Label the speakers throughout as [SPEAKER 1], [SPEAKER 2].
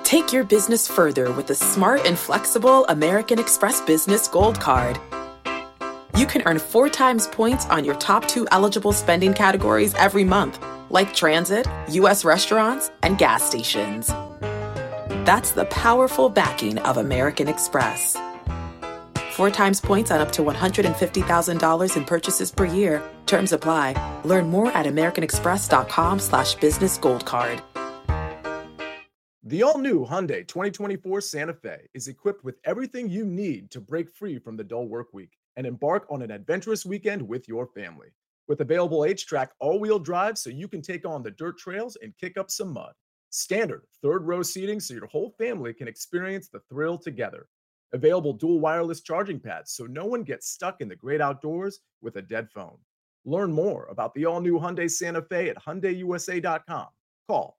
[SPEAKER 1] Take your business further with the smart and flexible American Express Business Gold Card. You can earn 4 times points on your top 2 eligible spending categories every month, like transit, U.S. restaurants, and gas stations. That's the powerful backing of American Express. 4 times points on up to $150,000 in purchases per year. Terms apply. Learn more at americanexpress.com/businessgoldcard.
[SPEAKER 2] The all-new Hyundai 2024 Santa Fe is equipped with everything you need to break free from the dull work week and embark on an adventurous weekend with your family. With available H-Track all-wheel drive so you can take on the dirt trails and kick up some mud. Standard third-row seating so your whole family can experience the thrill together. Available dual wireless charging pads so no one gets stuck in the great outdoors with a dead phone. Learn more about the all-new Hyundai Santa Fe at HyundaiUSA.com. Call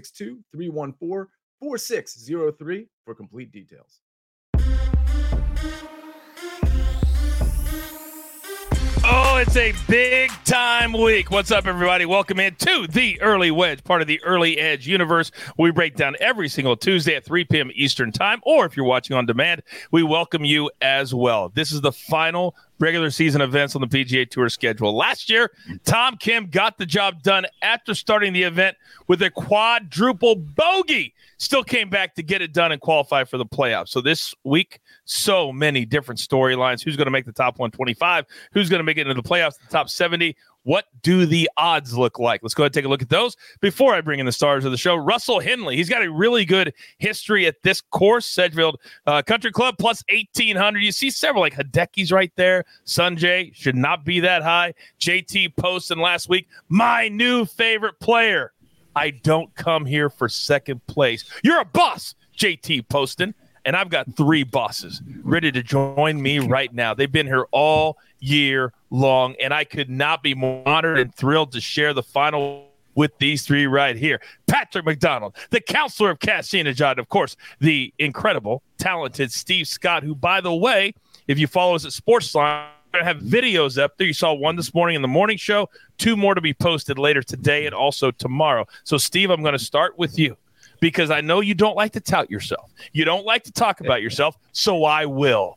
[SPEAKER 2] 562-314-4603 for complete details.
[SPEAKER 3] Oh, it's a big-time week. What's up, everybody? Welcome into the Early Wedge, part of the Early Edge universe. We break down every single Tuesday at 3 p.m. Eastern Time, or if you're watching on demand, we welcome you as well. This is the final regular season events on the PGA Tour schedule. Last year, Tom Kim got the job done after starting the event with a quadruple bogey. Still came back to get it done and qualify for the playoffs. So this week, so many different storylines. Who's going to make the top 125? Who's going to make it into the playoffs, the top 70? What do the odds look like? Let's go ahead and take a look at those. Before I bring in the stars of the show, Russell Henley. He's got a really good history at this course, Sedgefield Country Club, plus 1,800. You see several like Hideki's right there. Sanjay should not be that high. JT Poston last week. My new favorite player. I don't come here for second place. You're a boss, JT Poston. And I've got 3 bosses ready to join me right now. They've been here all year long, and I could not be more honored and thrilled to share the final with these 3 right here. Patrick McDonald, the counselor of Cassinajad, of course, the incredible, talented Steve Scott, who, by the way, if you follow us at Sportsline, we're going to have videos up there. You saw one this morning in the morning show, 2 more to be posted later today and also tomorrow. So, Steve, I'm going to start with you, because I know you don't like to tout yourself. You don't like to talk about yourself, so I will.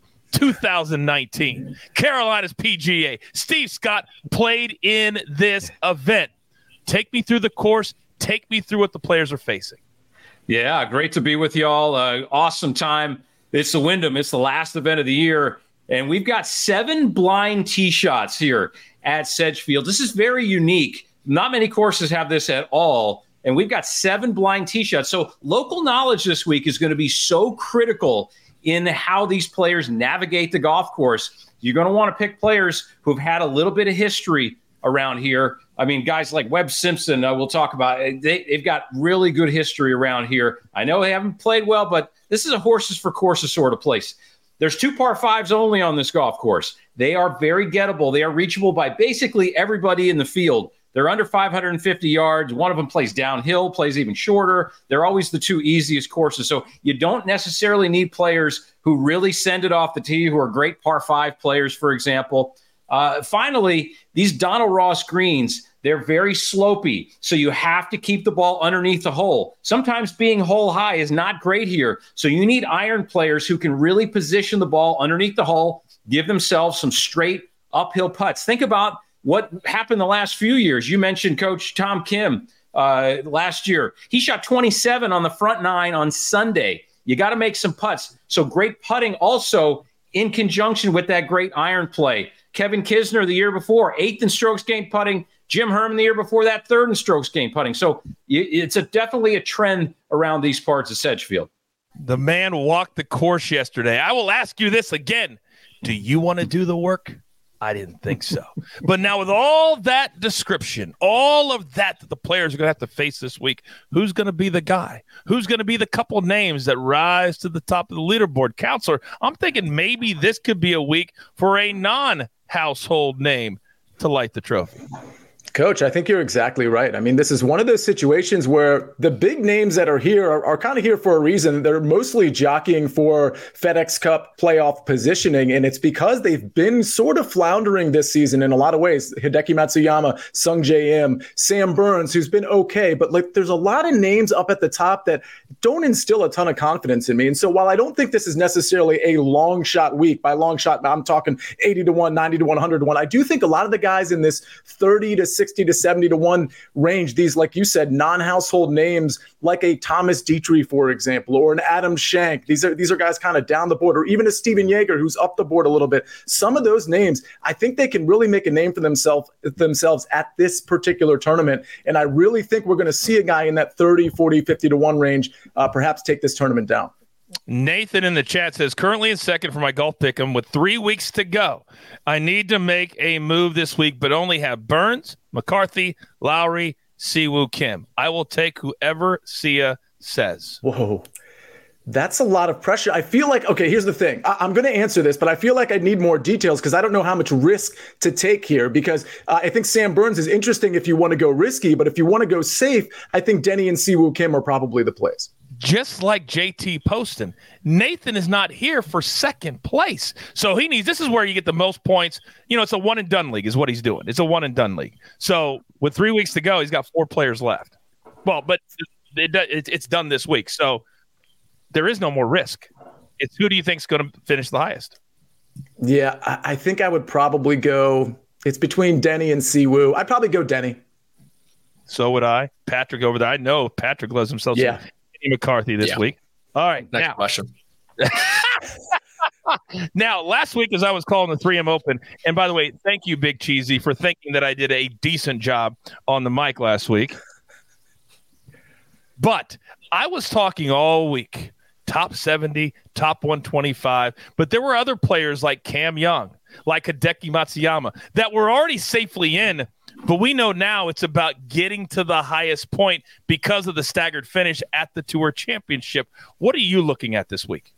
[SPEAKER 3] 2019, Carolinas PGA. Steve Scott played in this event. Take me through the course. Take me through what the players are facing.
[SPEAKER 4] Yeah, great to be with y'all. Awesome time. It's the Wyndham. It's the last event of the year. And we've got 7 blind tee shots here at Sedgefield. This is very unique. Not many courses have this at all. And we've got 7 blind tee shots. So local knowledge this week is going to be so critical in how these players navigate the golf course. You're going to want to pick players who've had a little bit of history around here. I mean, guys like Webb Simpson, we'll talk about. They've got really good history around here. I know they haven't played well, but this is a horses for courses sort of place. There's 2 par 5s only on this golf course. They are very gettable. They are reachable by basically everybody in the field. They're under 550 yards. One of them plays downhill, plays even shorter. They're always the 2 easiest courses. So you don't necessarily need players who really send it off the tee, who are great par 5 players, for example. Finally, these Donald Ross greens, they're very slopey. So you have to keep the ball underneath the hole. Sometimes being hole high is not great here. So you need iron players who can really position the ball underneath the hole, give themselves some straight uphill putts. Think about what happened the last few years. You mentioned Coach Tom Kim last year. He shot 27 on the front 9 on Sunday. You got to make some putts. So great putting also in conjunction with that great iron play. Kevin Kisner the year before, 8th in strokes gained putting. Jim Herman the year before that, 3rd in strokes gained putting. So it's definitely a trend around these parts of Sedgefield.
[SPEAKER 3] The man walked the course yesterday. I will ask you this again. Do you want to do the work? I didn't think so. But now with all that description, all of that the players are going to have to face this week, who's going to be the guy? Who's going to be the couple names that rise to the top of the leaderboard? Counselor, I'm thinking maybe this could be a week for a non-household name to light the trophy.
[SPEAKER 2] Coach, I think you're exactly right. I mean, this is one of those situations where the big names that are here are kind of here for a reason. They're mostly jockeying for FedEx Cup playoff positioning, and it's because they've been sort of floundering this season in a lot of ways. Hideki Matsuyama, Sung J M, Sam Burns, who's been okay, but like there's a lot of names up at the top that don't instill a ton of confidence in me. And so while I don't think this is necessarily a long shot week, by long shot, I'm talking 80-1, 90-1, 100-1, I do think a lot of the guys in this 30 to 60 to 70-1 range, these, like you said, non-household names like a Thomas Dietrich, for example, or an Adam Schenk. These are guys kind of down the board, or even a Steven Yeager who's up the board a little bit. Some of those names, I think they can really make a name for themselves at this particular tournament. And I really think we're going to see a guy in that 30, 40, 50-1 range perhaps take this tournament down.
[SPEAKER 3] Nathan in the chat says, currently in second for my golf pick'em with 3 weeks to go. I need to make a move this week, but only have Burns, McCarthy, Lowry, Siwoo Kim. I will take whoever Sia says.
[SPEAKER 2] Whoa. That's a lot of pressure. I feel like, okay, here's the thing. I'm going to answer this, but I feel like I need more details because I don't know how much risk to take here, because I think Sam Burns is interesting if you want to go risky, but if you want to go safe, I think Denny and Siwoo Kim are probably the plays.
[SPEAKER 3] Just like JT Poston, Nathan is not here for second place. So this is where you get the most points. You know, it's a one and done league is what he's doing. It's a one and done league. So with 3 weeks to go, he's got 4 players left. Well, but it's done this week. So there is no more risk. It's who do you think is going to finish the highest?
[SPEAKER 2] Yeah, I think I would probably go, it's between Denny and Siwoo. I'd probably go Denny.
[SPEAKER 3] So would I. Patrick over there. I know Patrick loves himself.
[SPEAKER 2] Yeah.
[SPEAKER 3] McCarthy this week. All right.
[SPEAKER 5] Next question.
[SPEAKER 3] Now, last week, as I was calling the 3M Open, and by the way, thank you, Big Cheesy, for thinking that I did a decent job on the mic last week. But I was talking all week, top 70, top 125, but there were other players like Cam Young, like Hideki Matsuyama, that were already safely in. But we know now it's about getting to the highest point because of the staggered finish at the Tour Championship. What are you looking at this week?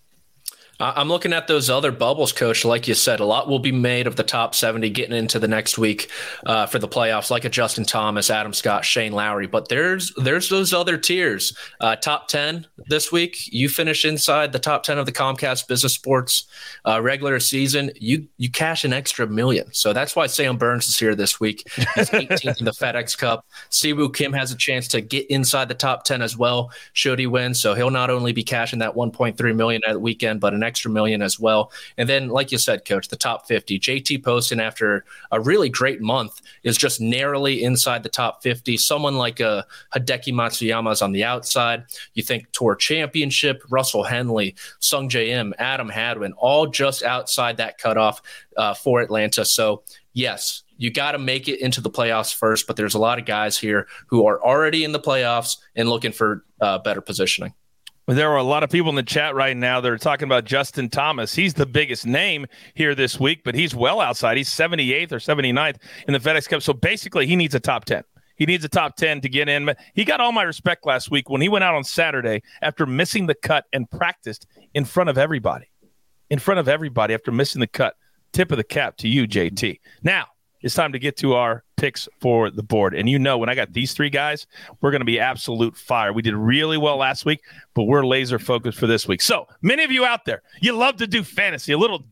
[SPEAKER 5] I'm looking at those other bubbles, Coach. Like you said, a lot will be made of the top 70 getting into the next week for the playoffs, like a Justin Thomas, Adam Scott, Shane Lowry. But there's those other tiers. Top 10 this week, you finish inside the top 10 of the Comcast Business Sports regular season, you cash an extra $1 million. So that's why Sam Burns is here this week. He's 18th in the FedEx Cup. Siwoo Kim has a chance to get inside the top 10 as well, should he win. So he'll not only be cashing that $1.3 million at the weekend, but an extra $1 million as well. And then, like you said, Coach, the top 50, JT Poston, after a really great month, is just narrowly inside the top 50. Someone like Hideki Matsuyama is on the outside. You think Tour Championship, Russell Henley, Sung J M, Adam Hadwin, all just outside that cutoff for Atlanta. So yes, you got to make it into the playoffs first, but there's a lot of guys here who are already in the playoffs and looking for better positioning.
[SPEAKER 3] There are a lot of people in the chat right now that are talking about Justin Thomas. He's the biggest name here this week, but he's well outside. He's 78th or 79th in the FedEx Cup. So basically, he needs a top 10. He needs a top 10 to get in. He got all my respect last week when he went out on Saturday after missing the cut and practiced in front of everybody. In front of everybody after missing the cut. Tip of the cap to you, JT. Now, it's time to get to our picks for the board. And you know, when I got these 3 guys, we're going to be absolute fire. We did really well last week, but we're laser focused for this week. So many of you out there, you love to do fantasy, a little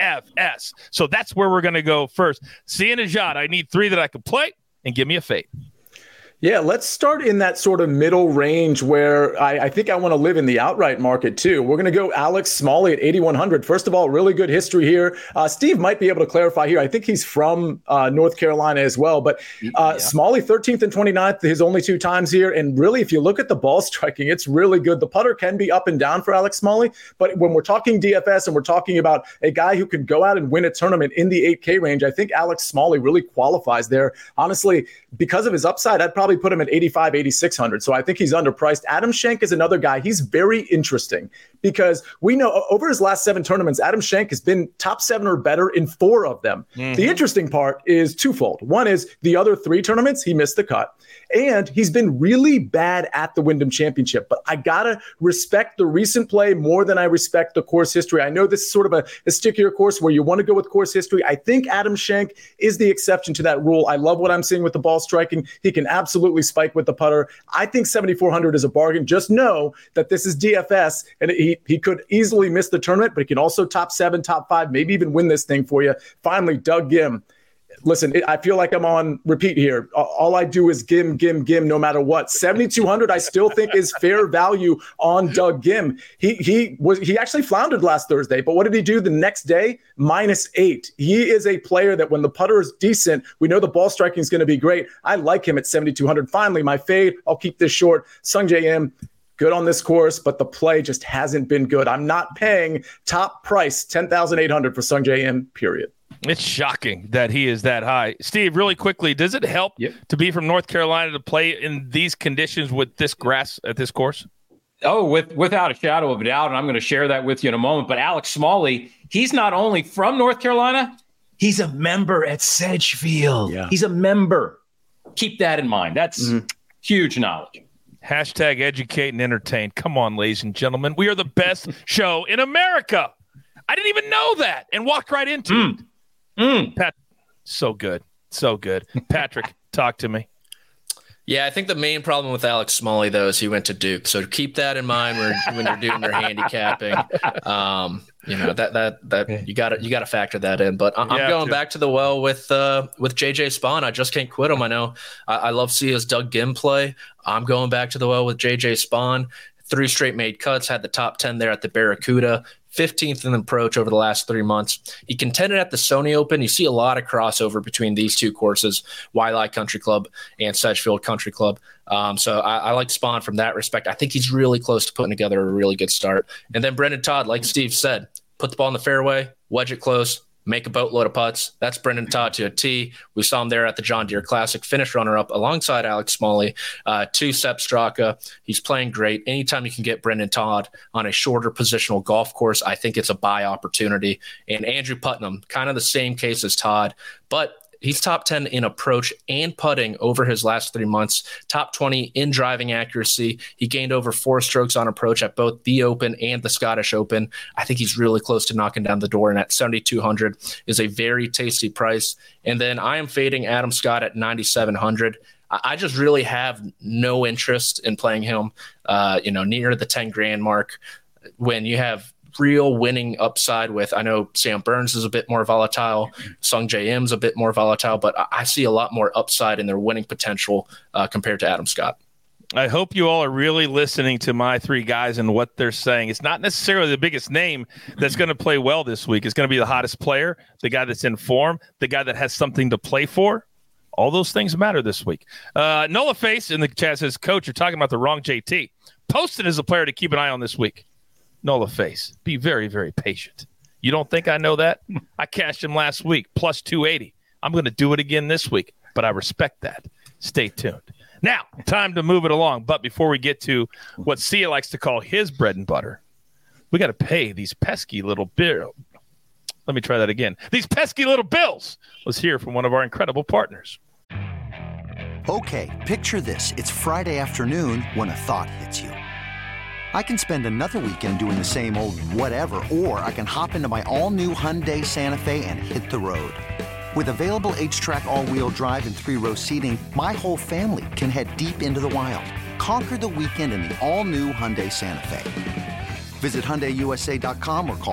[SPEAKER 3] DFS. So that's where we're going to go first. Sia Nejad, I need 3 that I can play, and give me a fade.
[SPEAKER 2] Yeah, let's start in that sort of middle range where I think I want to live in the outright market too. We're going to go Alex Smalley at 8,100. First of all, really good history here. Steve might be able to clarify here. I think he's from North Carolina as well. But Smalley, 13th and 29th, his only 2 times here. And really, if you look at the ball striking, it's really good. The putter can be up and down for Alex Smalley. But when we're talking DFS and we're talking about a guy who can go out and win a tournament in the 8K range, I think Alex Smalley really qualifies there. Honestly, because of his upside, I'd probably put him at 85, 8,600. So I think he's underpriced. Adam Schenk is another guy. He's very interesting because we know over his last 7 tournaments, Adam Schenk has been top 7 or better in 4 of them. Mm-hmm. The interesting part is twofold. One is the other 3 tournaments, he missed the cut. And he's been really bad at the Wyndham Championship. But I got to respect the recent play more than I respect the course history. I know this is sort of a stickier course where you want to go with course history. I think Adam Schenk is the exception to that rule. I love what I'm seeing with the ball striking. He can absolutely spike with the putter. I think 7,400 is a bargain. Just know that this is DFS, and he could easily miss the tournament, but he can also top 7, top 5, maybe even win this thing for you. Finally, Doug Ghim. Listen, I feel like I'm on repeat here. All I do is Ghim, no matter what. 7,200, I still think is fair value on Doug Ghim. He actually floundered last Thursday, but what did he do the next day? -8. He is a player that when the putter is decent, we know the ball striking is going to be great. I like him at 7,200. Finally, my fade. I'll keep this short. Sungjae Im. Good on this course, but the play just hasn't been good. I'm not paying top price 10,800 for Sungjae Im, period.
[SPEAKER 3] It's shocking that he is that high. Steve, really quickly, does it help to be from North Carolina to play in these conditions with this grass at this course?
[SPEAKER 4] Oh, without a shadow of a doubt, and I'm going to share that with you in a moment. But Alex Smalley, he's not only from North Carolina, he's a member at Sedgefield. Yeah. He's a member. Keep that in mind. That's huge knowledge.
[SPEAKER 3] Hashtag educate and entertain. Come on, ladies and gentlemen. We are the best show in America. I didn't even know that and walked right into it. Pat, so good. So good. Patrick, talk to me.
[SPEAKER 5] Yeah, I think the main problem with Alex Smalley, though, is he went to Duke. So keep that in mind when you're doing your handicapping. That you got to factor that in. But I'm going back to the well with JJ Spaun. I just can't quit him. I know I love seeing his Doug Ghim play. I'm going back to the well with JJ Spaun. 3 straight made cuts, had the top 10 there at the Barracuda. 15th in the approach over the last 3 months. He contended at the Sony Open. You see a lot of crossover between these two courses, Waialae Country Club and Sedgefield Country Club. So I like Spaun from that respect. I think he's really close to putting together a really good start. And then Brendan Todd, like Steve said, put the ball in the fairway, wedge it close, make a boatload of putts. That's Brendan Todd to a T. We saw him there at the John Deere Classic, finish runner-up alongside Alex Smalley, to Sepp Straka. He's playing great. Anytime you can get Brendan Todd on a shorter positional golf course, I think it's a buy opportunity. And Andrew Putnam, kind of the same case as Todd, but he's top 10 in approach and putting over his last 3 months, top 20 in driving accuracy. He gained over 4 strokes on approach at both the Open and the Scottish Open. I think he's really close to knocking down the door, and at 7,200 is a very tasty price. And then I am fading Adam Scott at 9,700. I just really have no interest in playing him, near the 10 grand mark when you have real winning upside with, I know Sam Burns is a bit more volatile, Sungjae Im's a bit more volatile, but I see a lot more upside in their winning potential compared to Adam Scott.
[SPEAKER 3] I hope you all are really listening to my 3 guys and what they're saying. It's not necessarily the biggest name that's going to play well this week. It's going to be the hottest player, the guy that's in form, the guy that has something to play for. All those things matter this week. Nola Face in the chat says, Coach, you're talking about the wrong JT. Poston is a player to keep an eye on this week. Nola Face, be very, very patient. You don't think I know that? I cashed him last week, plus 280. I'm going to do it again this week, but I respect that. Stay tuned. Now, time to move it along. But before we get to what Sia likes to call his bread and butter, we got to pay these pesky little bills. Let me try that again. These pesky little bills. Let's hear from one of our incredible partners.
[SPEAKER 6] Okay, picture this. It's Friday afternoon when a thought hits you. I can spend another weekend doing the same old whatever, or I can hop into my all-new Hyundai Santa Fe and hit the road. With available H-Track all-wheel drive and 3-row seating, my whole family can head deep into the wild. Conquer the weekend in the all-new Hyundai Santa Fe. Visit HyundaiUSA.com or call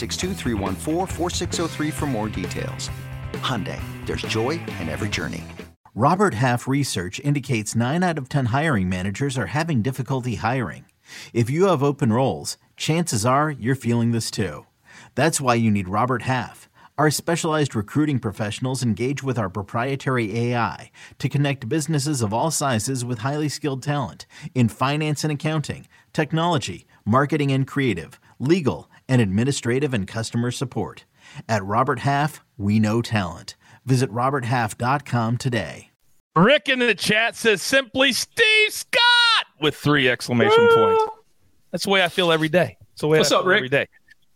[SPEAKER 6] 562-314-4603 for more details. Hyundai, there's joy in every journey.
[SPEAKER 7] Robert Half research indicates 9 out of 10 hiring managers are having difficulty hiring. If you have open roles, chances are you're feeling this too. That's why you need Robert Half. Our specialized recruiting professionals engage with our proprietary AI to connect businesses of all sizes with highly skilled talent in finance and accounting, technology, marketing and creative, legal, and administrative and customer support. At Robert Half, we know talent. Visit roberthalf.com today.
[SPEAKER 3] Rick in the chat says simply Steve Scott with 3 exclamation points. That's the way I feel every day. It's the way
[SPEAKER 4] What's
[SPEAKER 3] I
[SPEAKER 4] up,
[SPEAKER 3] feel
[SPEAKER 4] Rick?
[SPEAKER 3] every day.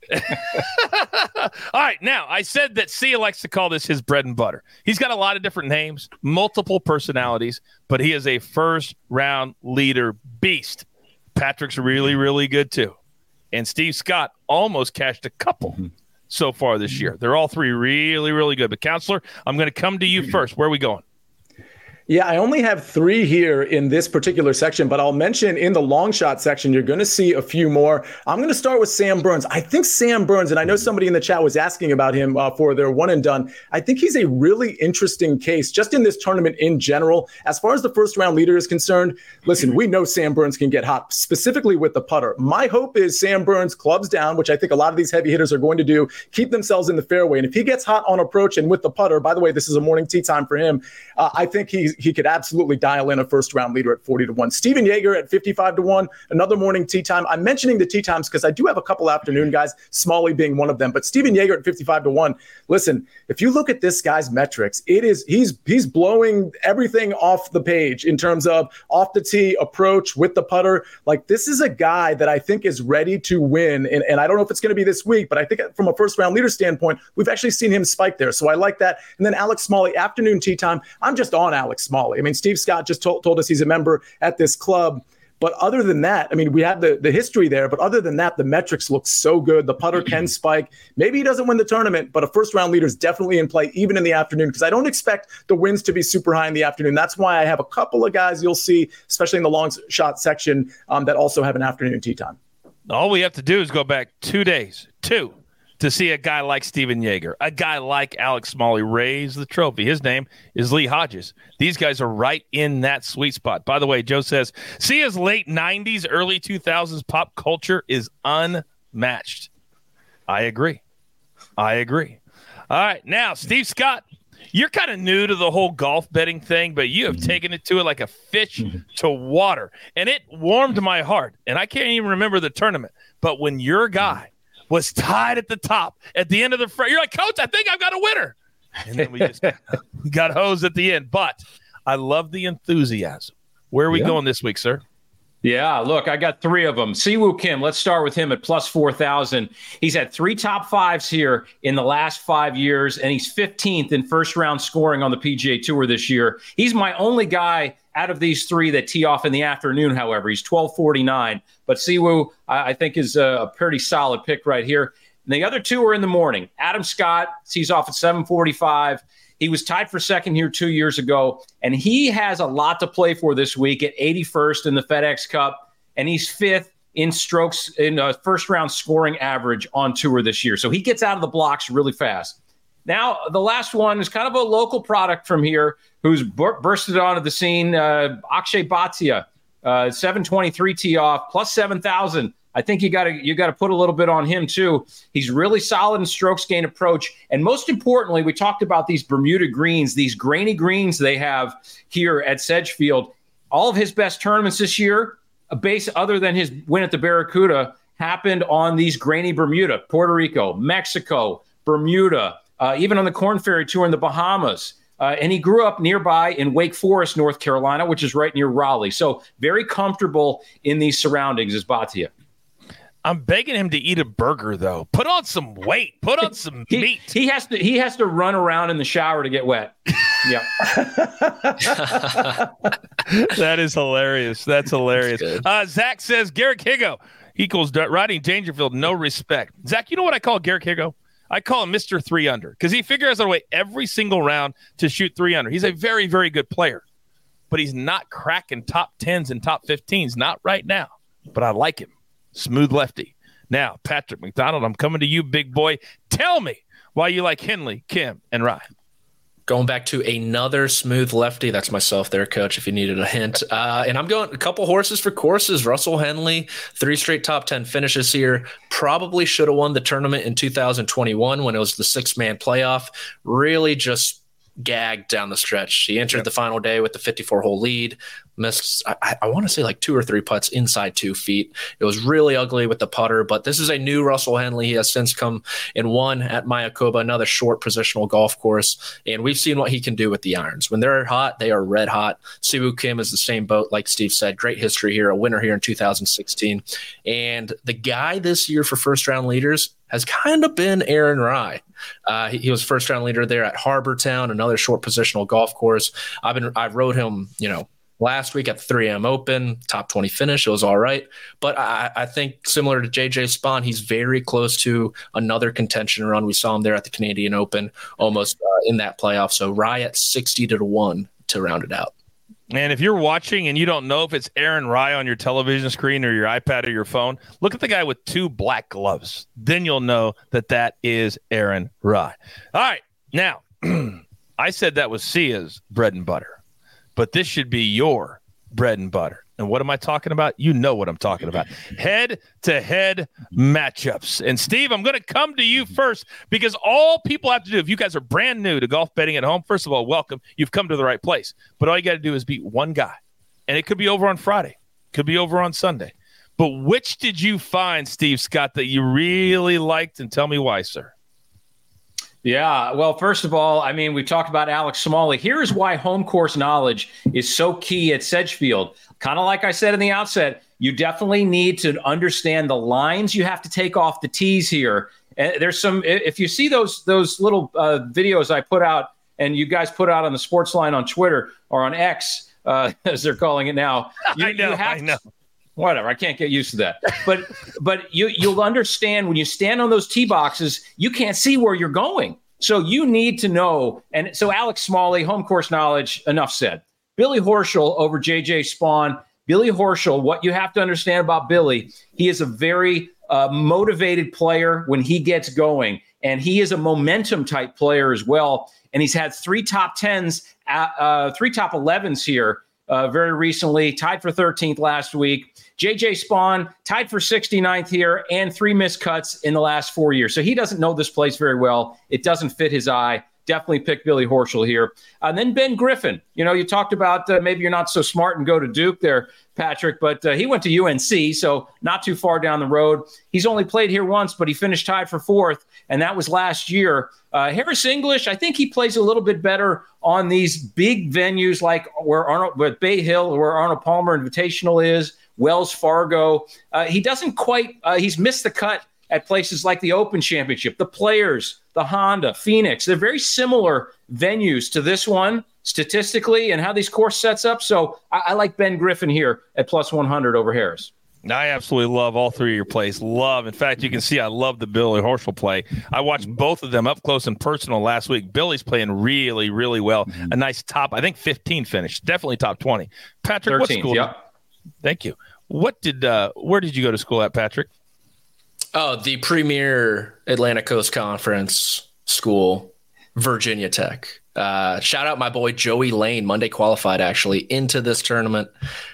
[SPEAKER 3] All right. Now, I said that Sia likes to call this his bread and butter. He's got a lot of different names, multiple personalities, but he is a first-round leader beast. Patrick's really, really good, too. And Steve Scott almost cashed a couple so far this year. They're all three really, really good. But, Counselor, I'm going to come to you first. Where are we going?
[SPEAKER 2] Yeah, I only have 3 here in this particular section, but I'll mention in the long shot section, you're going to see a few more. I'm going to start with Sam Burns. I think Sam Burns, and I know somebody in the chat was asking about him for their one and done. I think he's a really interesting case just in this tournament in general. As far as the first round leader is concerned, listen, we know Sam Burns can get hot, specifically with the putter. My hope is Sam Burns clubs down, which I think a lot of these heavy hitters are going to do, keep themselves in the fairway. And if he gets hot on approach and with the putter, by the way, this is a morning tee time for him, I think he could absolutely dial in a first-round leader at 40-1. Steven Jaeger at 55-1, another morning tee time. I'm mentioning the tee times because I do have a couple afternoon guys, Smalley being one of them. But Steven Jaeger at 55-1, listen, if you look at this guy's metrics, he's blowing everything off the page in terms of off the tee, approach, with the putter. Like, this is a guy that I think is ready to win. And I don't know if it's going to be this week, but I think from a first-round leader standpoint, we've actually seen him spike there. So I like that. And then Alex Smalley, afternoon tee time. I'm just on Alex Smalley. I mean, Steve Scott just told us he's a member at this club. But other than that, I mean, we have the history there. But other than that, the metrics look so good. The putter can spike. Maybe he doesn't win the tournament, but a first-round leader is definitely in play, even in the afternoon, because I don't expect the wins to be super high in the afternoon. That's why I have a couple of guys you'll see, especially in the long shot section, that also have an afternoon tee time.
[SPEAKER 3] All we have to do is go back 2 days, to see a guy like Steven Jaeger, a guy like Alex Smalley raise the trophy. His name is Lee Hodges. These guys are right in that sweet spot. By the way, Joe says, Sia's late 90s, early 2000s pop culture is unmatched. I agree. All right, now, Steve Scott, you're kind of new to the whole golf betting thing, but you have taken it to it like a fish to water, and it warmed my heart. And I can't even remember the tournament, but when your guy was tied at the top at the end of the frame, you're like, Coach, I think I've got a winner. And then we just got hosed at the end. But I love the enthusiasm. Where are we going this week, sir?
[SPEAKER 4] Yeah, look, I got 3 of them. Siwoo Kim, let's start with him at plus 4,000. He's had 3 top 5s here in the last 5 years, and he's 15th in first-round scoring on the PGA Tour this year. He's my only guy out of these 3 that tee off in the afternoon, however. He's 1249. But Siwoo, I think, is a pretty solid pick right here. And the other 2 are in the morning. Adam Scott tees off at 745. He was tied for second here 2 years ago, and he has a lot to play for this week at 81st in the FedEx Cup, and he's 5th in strokes in first-round scoring average on tour this year. So he gets out of the blocks really fast. Now, the last one is kind of a local product from here who's bursted onto the scene, Akshay Bhatia, 723 tee off, plus 7,000. I think you got to put a little bit on him too. He's really solid in strokes gain approach, and most importantly, we talked about these Bermuda greens, these grainy greens they have here at Sedgefield. All of his best tournaments this year, a base other than his win at the Barracuda, happened on these grainy Bermuda, Puerto Rico, Mexico, Bermuda, even on the Korn Ferry Tour in the Bahamas. And he grew up nearby in Wake Forest, North Carolina, which is right near Raleigh. So very comfortable in these surroundings is Bhatia.
[SPEAKER 3] I'm begging him to eat a burger, though. Put on some weight. Put on some meat.
[SPEAKER 4] He has to run around in the shower to get wet. Yeah.
[SPEAKER 3] That is hilarious. That's hilarious. Zach says Garrick Higo equals Rodney Dangerfield. No respect. Zach, you know what I call Garrick Higo? I call him Mr. 3 Under because he figures out a way every single round to shoot 3 under. He's a very, very good player, but he's not cracking top 10s and top 15s. Not right now, but I like him. Smooth lefty. Now, Patrick McDonald, I'm coming to you, big boy. Tell me why you like Henley, Kim, and Ryan.
[SPEAKER 5] Going back to another smooth lefty. That's myself there, Coach, if you needed a hint. And I'm going a couple horses for courses. Russell Henley, 3 straight top 10 finishes here. Probably should have won the tournament in 2021 when it was the 6-man playoff. Really just gagged down the stretch. He entered the final day with the 54-hole lead, missed, I want to say like 2 or 3 putts inside 2 feet. It was really ugly with the putter, but this is a new Russell Henley. He has since come and won at Mayakoba, another short positional golf course, and we've seen what he can do with the irons. When they're hot, they are red hot. Siwoo Kim is the same boat, like Steve said. Great history here, a winner here in 2016. And the guy this year for first-round leaders has kind of been Aaron Rai. He was first-round leader there at Harbor Town, another short positional golf course. I rode him, last week at the 3M Open, top 20 finish. It was all right. But I think similar to JJ Spaun, he's very close to another contention run. We saw him there at the Canadian Open, almost in that playoff. So Rai at 60-1 to round it out.
[SPEAKER 3] And if you're watching and you don't know if it's Aaron Rai on your television screen or your iPad or your phone, look at the guy with 2 black gloves. Then you'll know that is Aaron Rai. All right. Now, I said that was Sia's bread and butter, but this should be your bread and butter. And what am I talking about? You know what I'm talking about. Head-to-head matchups. And, Steve, I'm going to come to you first because all people have to do, if you guys are brand new to golf betting at home, first of all, welcome. You've come to the right place. But all you got to do is beat one guy. And it could be over on Friday. Could be over on Sunday. But which did you find, Steve Scott, that you really liked? And tell me why, sir.
[SPEAKER 4] Yeah, well, first of all, we talked about Alex Smalley. Here's why home course knowledge is so key at Sedgefield. Kind of like I said in the outset, you definitely need to understand the lines you have to take off the tees here. And there's some, if you see those little videos I put out and you guys put out on the Sportsline on Twitter or on X, as they're calling it now. I know. Whatever, I can't get used to that. But you'll understand when you stand on those tee boxes, you can't see where you're going. So you need to know. And so Alex Smalley, home course knowledge, enough said. Billy Horschel over JJ Spaun. Billy Horschel, what you have to understand about Billy, he is a very motivated player when he gets going. And he is a momentum type player as well. And he's had 3 top 10s, 3 top 11s here very recently, tied for 13th last week. JJ Spaun tied for 69th here and 3 missed cuts in the last 4 years. So he doesn't know this place very well. It doesn't fit his eye. Definitely pick Billy Horschel here. And then Ben Griffin. You talked about maybe you're not so smart and go to Duke there, Patrick, but he went to UNC, so not too far down the road. He's only played here once, but he finished tied for 4th, and that was last year. Harris English, I think he plays a little bit better on these big venues like where Bay Hill, where Arnold Palmer Invitational is, Wells Fargo. He doesn't quite he's missed the cut at places like the Open Championship, the Players, the Honda, Phoenix. They're very similar venues to this one statistically and how these course sets up. So I like Ben Griffin here at plus 100 over Harris.
[SPEAKER 3] I absolutely love all 3 of your plays. In fact, you can see I love the Billy Horschel play. I watched both of them up close and personal last week. Billy's playing really, really well. A nice top, I think 15 finish, definitely top 20. Patrick,
[SPEAKER 4] 13th,
[SPEAKER 3] what school?
[SPEAKER 4] Yep.
[SPEAKER 3] Thank you. Where did you go to school at, Patrick?
[SPEAKER 5] Oh, the premier Atlantic Coast Conference school, Virginia Tech. Shout out my boy Joey Lane, Monday qualified actually into this tournament.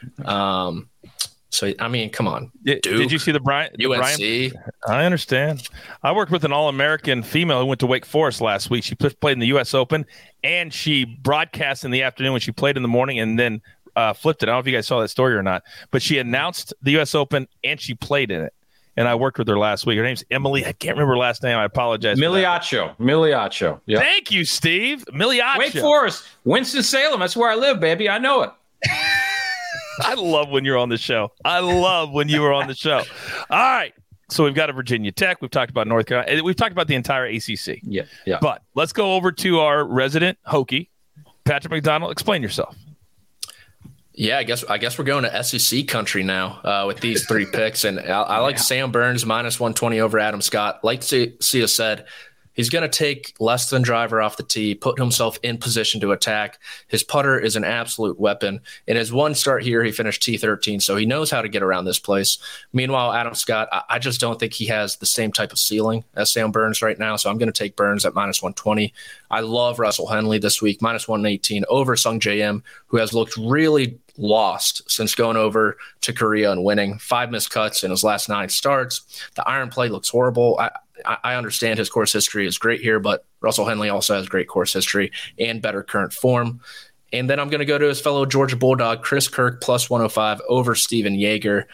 [SPEAKER 5] So, come on.
[SPEAKER 3] Did you see the Brian?
[SPEAKER 5] UNC?
[SPEAKER 3] I understand. I worked with an All-American female who went to Wake Forest last week. She played in the U.S. Open, and she broadcast in the afternoon when she played in the morning and then flipped it. I don't know if you guys saw that story or not, but she announced the U.S. Open, and she played in it. And I worked with her last week. Her name's Emily. I can't remember her last name. I apologize.
[SPEAKER 4] Miliaccio. Yep.
[SPEAKER 3] Thank you, Steve. Miliaccio.
[SPEAKER 4] Wake Forest, Winston-Salem. That's where I live, baby. I know it.
[SPEAKER 3] I love when you're on the show. I love when you were on the show. All right. So we've got a Virginia Tech. We've talked about North Carolina. We've talked about the entire ACC.
[SPEAKER 4] Yeah.
[SPEAKER 3] But let's go over to our resident Hokie, Patrick McDonald. Explain yourself.
[SPEAKER 5] Yeah, I guess we're going to SEC country now with these 3 picks, and I like Sam Burns minus 120 over Adam Scott. Like Sia said, he's going to take less than driver off the tee, put himself in position to attack. His putter is an absolute weapon. In his one start here, he finished T13, so he knows how to get around this place. Meanwhile, Adam Scott, I just don't think he has the same type of ceiling as Sam Burns right now, so I'm going to take Burns at minus 120. I love Russell Henley this week, minus 118 over Sung J.M., who has looked really lost since going over to Korea and winning 5 missed cuts in his last 9 starts. The iron play looks horrible. I understand his course history is great here, but Russell Henley also has great course history and better current form. And then I'm going to go to his fellow Georgia Bulldog, Chris Kirk, plus 105 over Steven Jaeger.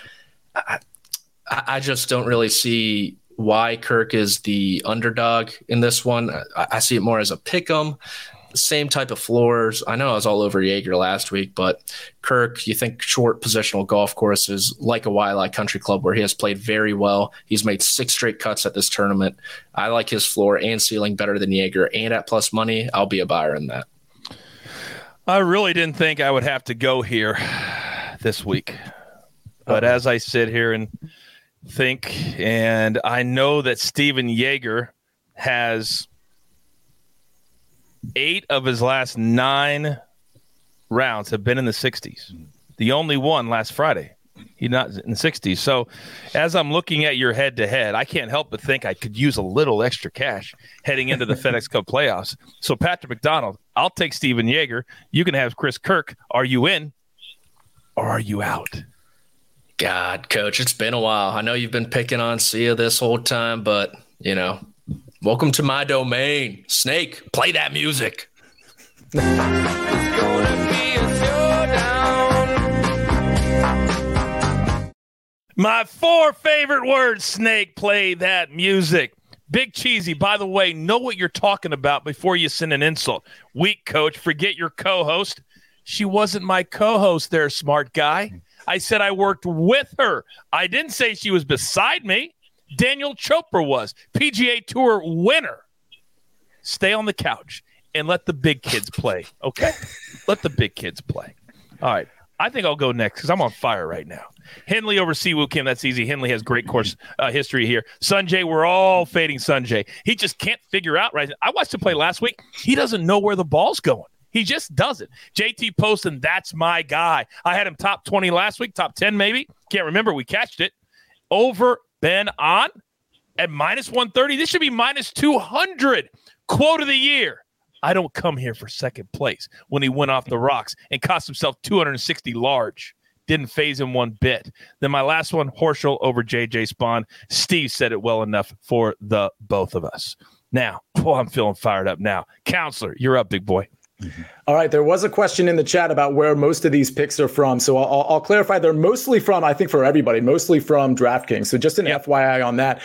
[SPEAKER 5] I just don't really see why Kirk is the underdog in this one. I see it more as a pick 'em. Same type of floors. I know I was all over Jaeger last week, but Kirk, you think short positional golf courses like a Waialae Country Club where he has played very well. He's made 6 straight cuts at this tournament. I like his floor and ceiling better than Jaeger, and at plus money, I'll be a buyer in that.
[SPEAKER 3] I really didn't think I would have to go here this week. But as I sit here and think, and I know that Steven Jaeger has 8 of his last 9 rounds have been in the 60s. The only one last Friday. He's not in the 60s. So as I'm looking at your head-to-head, I can't help but think I could use a little extra cash heading into the FedEx Cup playoffs. So Patrick McDonald, I'll take Steven Jaeger. You can have Chris Kirk. Are you in or are you out?
[SPEAKER 5] God, Coach, it's been a while. I know you've been picking on Sia this whole time, but, welcome to my domain. Snake, play that music.
[SPEAKER 3] My 4 favorite words, Snake, play that music. Big Cheesy, by the way, know what you're talking about before you send an insult. Weak, Coach, forget your co-host. She wasn't my co-host there, smart guy. I said I worked with her. I didn't say she was beside me. Daniel Chopra was. PGA Tour winner. Stay on the couch and let the big kids play, okay? Let the big kids play. All right. I think I'll go next because I'm on fire right now. Henley over Siwoo Kim. That's easy. Henley has great course history here. Sungjae, we're all fading Sungjae. He just can't figure out right now. I watched him play last week. He doesn't know where the ball's going. He just doesn't. JT Poston, that's my guy. I had him top 20 last week, top 10 maybe. Can't remember. We catched it. Over Ben On at minus 130. This should be minus 200. Quote of the year. I don't come here for second place when he went off the rocks and cost himself 260 large. Didn't phase him one bit. Then my last one, Horschel over JJ Spawn. Steve said it well enough for the both of us. Now, I'm feeling fired up now. Counselor, you're up, big boy.
[SPEAKER 2] Mm-hmm. All right. There was a question in the chat about where most of these picks are from. So I'll clarify. They're mostly from, I think for everybody, mostly from DraftKings. So just an FYI on that.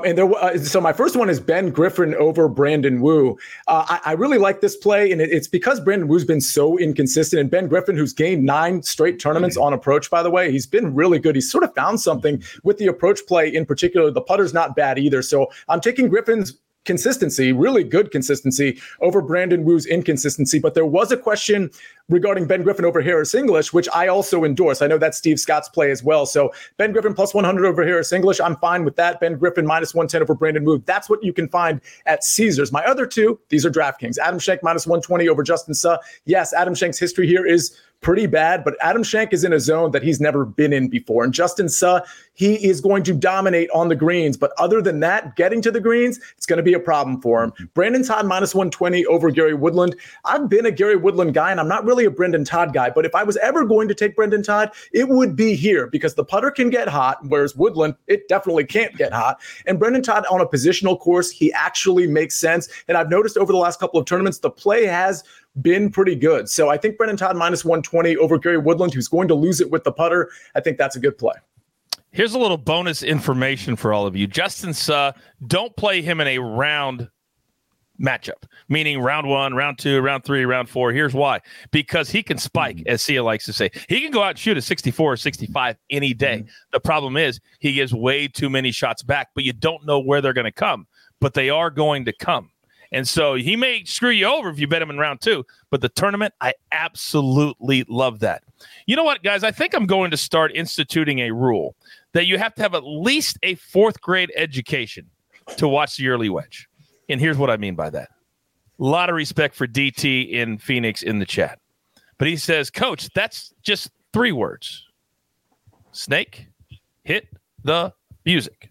[SPEAKER 2] So my first one is Ben Griffin over Brandon Wu. I really like this play, and it's because Brandon Wu's been so inconsistent. And Ben Griffin, who's gained 9 straight tournaments on approach, by the way, he's been really good. He's sort of found something with the approach play in particular. The putter's not bad either. So I'm taking Griffin's consistency, really good consistency over Brandon Wu's inconsistency. But there was a question regarding Ben Griffin over Harris English, which I also endorse. I know that's Steve Scott's play as well. So Ben Griffin plus 100 over Harris English, I'm fine with that. Ben Griffin minus 110 over Brandon Wu. That's what you can find at Caesars. My other 2, these are DraftKings. Adam Schenk minus 120 over Justin Suh. Yes, Adam Schenk's history here is pretty bad, but Adam Schenk is in a zone that he's never been in before. And Justin Suh, he is going to dominate on the greens. But other than that, getting to the greens, it's going to be a problem for him. Brandon Todd minus 120 over Gary Woodland. I've been a Gary Woodland guy, and I'm not really a Brendan Todd guy. But if I was ever going to take Brendan Todd, it would be here because the putter can get hot, whereas Woodland, it definitely can't get hot. And Brendan Todd on a positional course, he actually makes sense. And I've noticed over the last couple of tournaments, the play has been pretty good. So I think Brendan Todd minus 120 over Gary Woodland, who's going to lose it with the putter. I think that's a good play.
[SPEAKER 3] Here's a little bonus information for all of you. Justin Suh, don't play him in a round matchup, meaning round 1, round 2, round 3, round 4. Here's why. Because he can spike, as Sia likes to say. He can go out and shoot a 64 or 65 any day. The problem is he gives way too many shots back, but you don't know where they're going to come. But they are going to come. And so he may screw you over if you bet him in round 2, but the tournament, I absolutely love that. You know what, guys? I think I'm going to start instituting a rule that you have to have at least a 4th grade education to watch the early wedge. And here's what I mean by that. A lot of respect for DT in Phoenix in the chat. But he says, Coach, that's just 3 words. Snake, hit the music.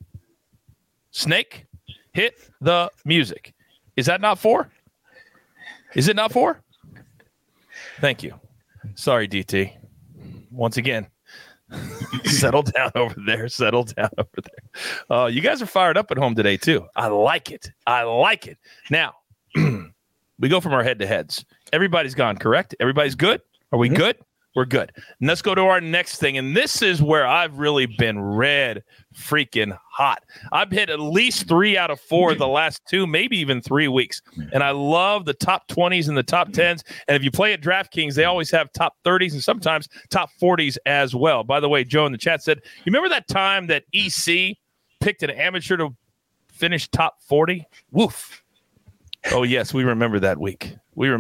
[SPEAKER 3] Snake, hit the music. Is that not 4? Is it not 4? Thank you. Sorry, DT. Once again, Settle down over there. Settle down over there. You guys are fired up at home today, too. I like it. Now, we go from our head-to-heads. Everybody's gone, correct? Everybody's good? Are we good? We're good. And let's go to our next thing. And this is where I've really been red freaking hot. I've hit at least 3 out of 4 the last 2, maybe even 3 weeks. And I love the top 20s and the top 10s. And if you play at DraftKings, they always have top 30s and sometimes top 40s as well. By the way, Joe in the chat said, you remember that time that EC picked an amateur to finish top 40? Woof. Oh, yes, we remember that week.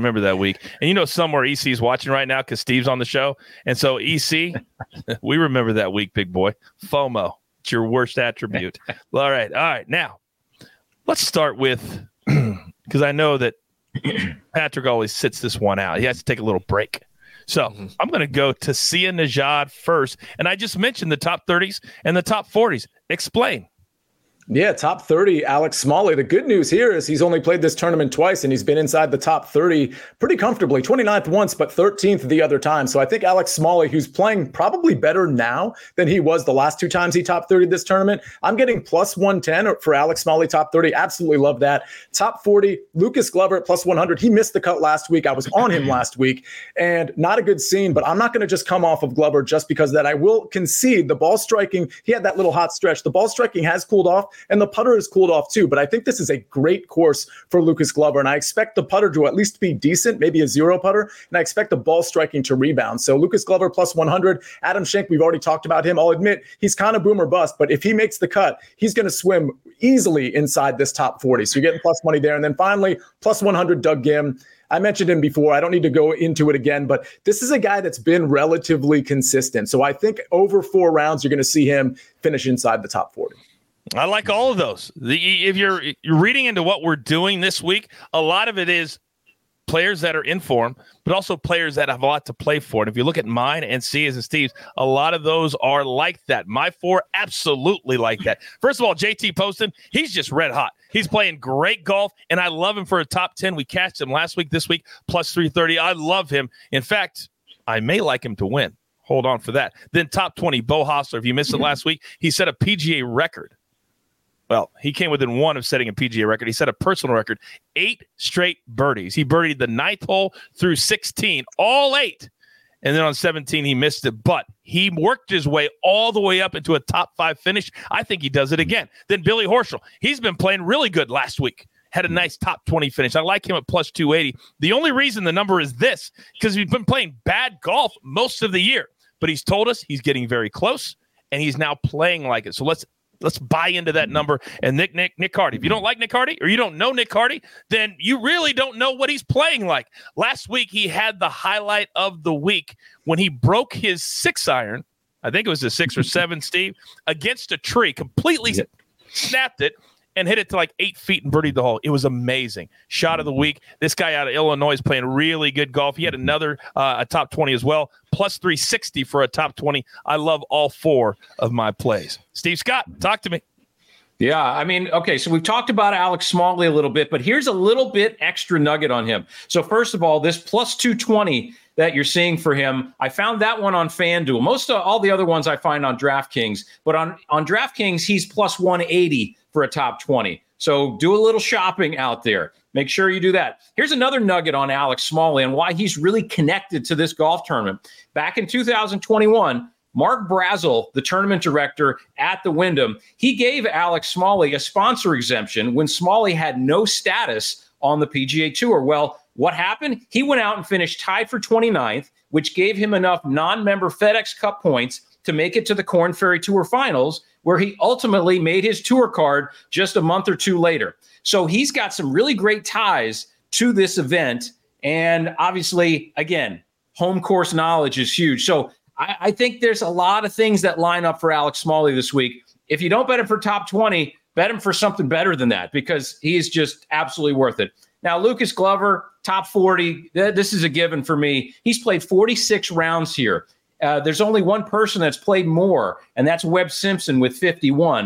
[SPEAKER 3] And somewhere EC's watching right now because Steve's on the show. And so, EC, we remember that week, big boy. FOMO. It's your worst attribute. All right. Now, let's start with, because I know that Patrick always sits this one out. He has to take a little break. So I'm going to go to Sia Nejad first. And I just mentioned the top 30s and the top 40s. Explain.
[SPEAKER 2] Yeah, top 30, Alex Smalley. The good news here is he's only played this tournament twice, and he's been inside the top 30 pretty comfortably. 29th once, but 13th the other time. So I think Alex Smalley, who's playing probably better now than he was the last 2 times he top 30 this tournament, I'm getting plus 110 for Alex Smalley, top 30. Absolutely love that. Top 40, Lucas Glover at plus 100. He missed the cut last week. I was on him last week, and not a good scene, but I'm not going to just come off of Glover just because of that. I will concede the ball striking. He had that little hot stretch. The ball striking has cooled off, and the putter has cooled off too. But I think this is a great course for Lucas Glover, and I expect the putter to at least be decent, maybe a 0 putter, and I expect the ball striking to rebound. So Lucas Glover plus 100. Adam Schenk, we've already talked about him. I'll admit he's kind of boom or bust, but if he makes the cut, he's going to swim easily inside this top 40. So you're getting plus money there. And then finally, plus 100, Doug Gim. I mentioned him before. I don't need to go into it again, but this is a guy that's been relatively consistent. So I think over 4 rounds, you're going to see him finish inside the top 40.
[SPEAKER 3] I like all of those. If you're reading into what we're doing this week, a lot of it is players that are in form, but also players that have a lot to play for. And if you look at mine and Cia's and Steve's, a lot of those are like that. My 4, absolutely like that. First of all, JT Poston, he's just red hot. He's playing great golf, and I love him for a top 10. We cashed him last week, this week, plus 330. I love him. In fact, I may like him to win. Hold on for that. Then top 20, Beau Hossler. If you missed it last week, he set a PGA record. Well, he came within 1 of setting a PGA record. He set a personal record, 8 straight birdies. He birdied the 9th hole through 16, all 8. And then on 17, he missed it. But he worked his way all the way up into a top 5 finish. I think he does it again. Then Billy Horschel. He's been playing really good last week. Had a nice top 20 finish. I like him at plus 280. The only reason the number is this, because he's been playing bad golf most of the year. But he's told us he's getting very close, and he's now playing like it. So let's buy into that number. And Nick Hardy. If you don't like Nick Hardy or you don't know Nick Hardy, then you really don't know what he's playing like. Last week, he had the highlight of the week when he broke his 6-iron. I think it was a 6 or 7, Steve, against a tree, completely snapped it and hit it to like 8 feet and birdied the hole. It was amazing. Shot of the week. This guy out of Illinois is playing really good golf. He had another a top 20 as well, plus 360 for a top 20. I love all 4 of my plays. Steve Scott, talk to me.
[SPEAKER 4] Yeah, I mean, okay, so we've talked about Alex Smalley a little bit, but here's a little bit extra nugget on him. So first of all, this plus 220 that you're seeing for him, I found that one on FanDuel. Most of all the other ones I find on DraftKings, but on DraftKings, he's plus 180 for a top 20. So do a little shopping out there. Make sure you do that. Here's another nugget on Alex Smalley and why he's really connected to this golf tournament. Back in 2021, Mark Brazel, the tournament director at the Wyndham, he gave Alex Smalley a sponsor exemption when Smalley had no status on the PGA Tour. Well, what happened? He went out and finished tied for 29th, which gave him enough non-member FedEx Cup points to make it to the Korn Ferry Tour Finals, where he ultimately made his tour card just a month or 2 later. So he's got some really great ties to this event. And obviously, again, home course knowledge is huge. So I think there's a lot of things that line up for Alex Smalley this week. If you don't bet him for top 20, bet him for something better than that, because he is just absolutely worth it. Now, Lucas Glover, top 40, this is a given for me. He's played 46 rounds here. There's only one person that's played more, and that's Webb Simpson with 51.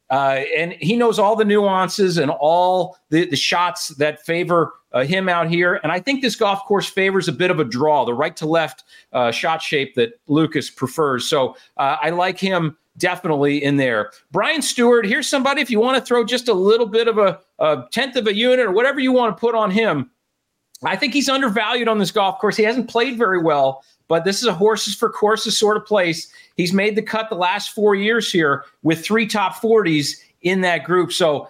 [SPEAKER 4] And he knows all the nuances and all the shots that favor him out here. And I think this golf course favors a bit of a draw, the right to left shot shape that Lucas prefers. So I like him definitely in there. Brian Stewart, here's somebody, if you want to throw just a little bit of a tenth of a unit or whatever you want to put on him, I think he's undervalued on this golf course. He hasn't played very well, but this is a horses for courses sort of place. He's made the cut the last 4 years here with 3 top 40s in that group. So,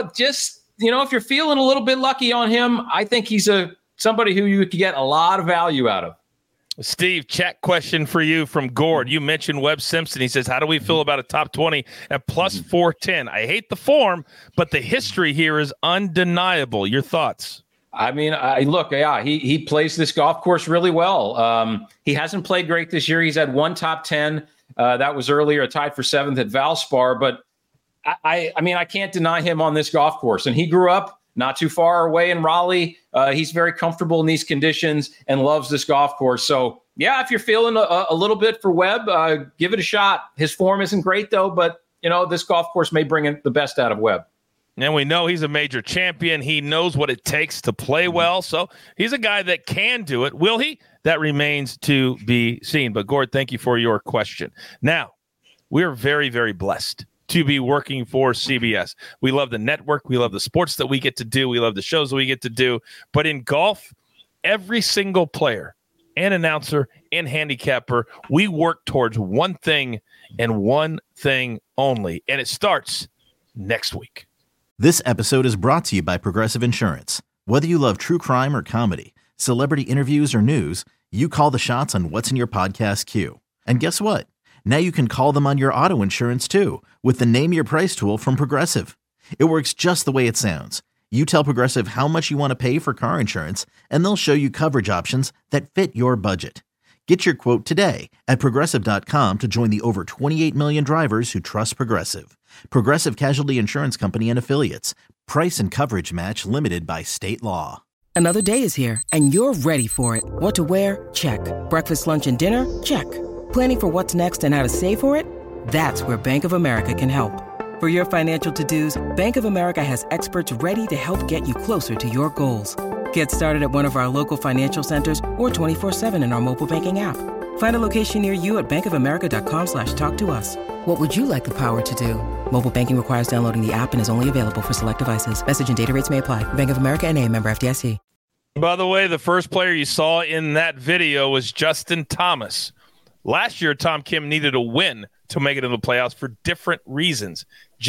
[SPEAKER 4] if you're feeling a little bit lucky on him, I think he's somebody who you could get a lot of value out of.
[SPEAKER 3] Steve, chat question for you from Gord. You mentioned Webb Simpson. He says, how do we feel about a top 20 at plus 410? I hate the form, but the history here is undeniable. Your thoughts?
[SPEAKER 4] I mean, he plays this golf course really well. He hasn't played great this year. He's had 1 top 10. That was earlier, tied for 7th at Valspar. But I can't deny him on this golf course. And he grew up not too far away in Raleigh. He's very comfortable in these conditions and loves this golf course. So, yeah, if you're feeling a little bit for Webb, give it a shot. His form isn't great, though, but, this golf course may bring in the best out of Webb.
[SPEAKER 3] And we know he's a major champion. He knows what it takes to play well. So he's a guy that can do it. Will he? That remains to be seen. But, Gord, thank you for your question. Now, we're very, very blessed to be working for CBS. We love the network. We love the sports that we get to do. We love the shows that we get to do. But in golf, every single player and announcer and handicapper, we work towards one thing and one thing only. And it starts next week.
[SPEAKER 7] This episode is brought to you by Progressive Insurance. Whether you love true crime or comedy, celebrity interviews or news, you call the shots on what's in your podcast queue. And guess what? Now you can call them on your auto insurance too with the Name Your Price tool from Progressive. It works just the way it sounds. You tell Progressive how much you want to pay for car insurance, and they'll show you coverage options that fit your budget. Get your quote today at Progressive.com to join the over 28 million drivers who trust Progressive. Progressive Casualty Insurance Company and Affiliates. Price and coverage match limited by state law.
[SPEAKER 8] Another day is here, and you're ready for it. What to wear? Check. Breakfast, lunch, and dinner? Check. Planning for what's next and how to save for it? That's where Bank of America can help. For your financial to-dos, Bank of America has experts ready to help get you closer to your goals. Get started at one of our local financial centers or 24/7 in our mobile banking app. Find a location near you at bankofamerica.com/talktous. What would you like the power to do? Mobile banking requires downloading the app and is only available for select devices. Message and data rates may apply. Bank of America N.A., member FDIC.
[SPEAKER 3] By the way, the first player you saw in that video was Justin Thomas. Last year, Tom Kim needed a win to make it into the playoffs for different reasons.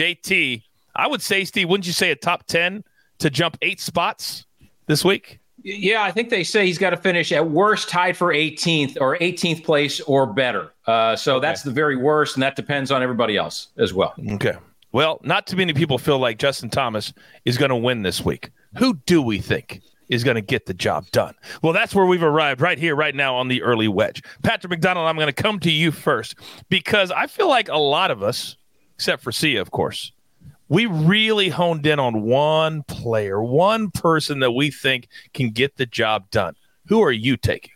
[SPEAKER 3] JT, I would say, Steve, wouldn't you say a top 10 to jump 8 spots this week?
[SPEAKER 4] Yeah, I think they say he's got to finish at worst tied for 18th or 18th place or better. So that's the very worst, and that depends on everybody else as well.
[SPEAKER 3] Okay. Well, not too many people feel like Justin Thomas is going to win this week. Who do we think is going to get the job done? Well, that's where we've arrived right here, right now on the early wedge. Patrick McDonald, I'm going to come to you first because I feel like a lot of us, except for Sia, of course, we really honed in on one player, one person that we think can get the job done. Who are you taking?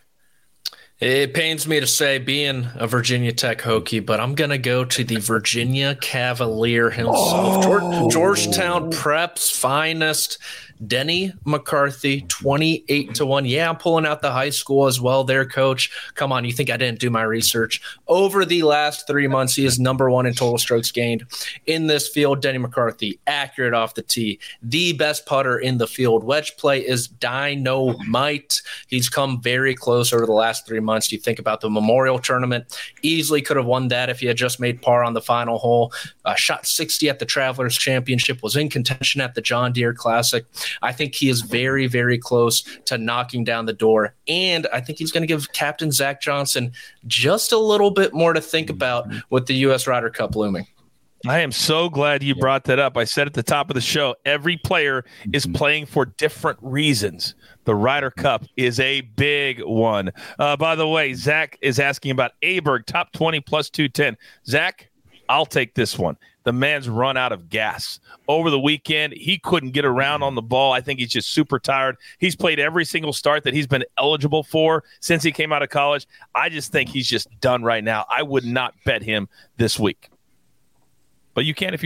[SPEAKER 5] It pains me to say, being a Virginia Tech Hokie, but I'm going to go to the Virginia Cavalier himself. Georgetown Prep's finest, Denny McCarthy, 28-1. Yeah, I'm pulling out the high school as well there, Coach. Come on, you think I didn't do my research? Over the last 3 months, he is number 1 in total strokes gained in this field. Denny McCarthy, accurate off the tee, the best putter in the field. Wedge play is dynamite. He's come very close over the last 3 months. You think about the Memorial Tournament, easily could have won that if he had just made par on the final hole. Shot 60 at the Travelers Championship, was in contention at the John Deere Classic. I think he is very, very close to knocking down the door. And I think he's going to give Captain Zach Johnson just a little bit more to think about with the U.S. Ryder Cup looming.
[SPEAKER 3] I am so glad you brought that up. I said at the top of the show, every player is playing for different reasons. The Ryder Cup is a big one. By the way, Zach is asking about Aberg, top 20 plus 210. Zach, I'll take this one. The man's run out of gas. Over the weekend, he couldn't get around on the ball. I think he's just super tired. He's played every single start that he's been eligible for since he came out of college. I just think he's just done right now. I would not bet him this week. But you can if you want.